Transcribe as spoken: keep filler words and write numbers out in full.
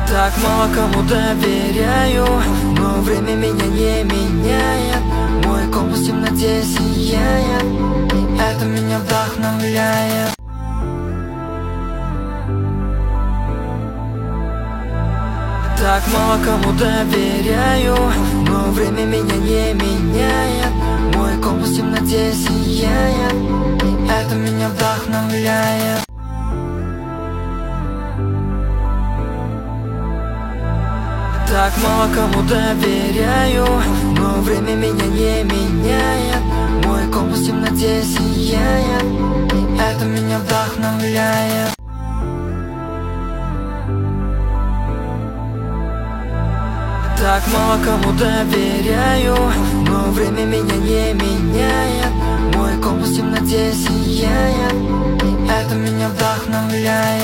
Так мало кому доверяю, но время меня не меняет. Мой компас в темноте сияет, и это меня вдохновляет. Так мало кому доверяю, но время меня не меняет. Мой компас в темноте сияет, и это меня вдохновляет. Так мало кому доверяю, но время меня не меняет. Мой компас в темноте сияет, и это меня вдохновляет. Так мало кому доверяю, но время меня не меняет. Мой компас в темноте сияет, и это меня вдохновляет.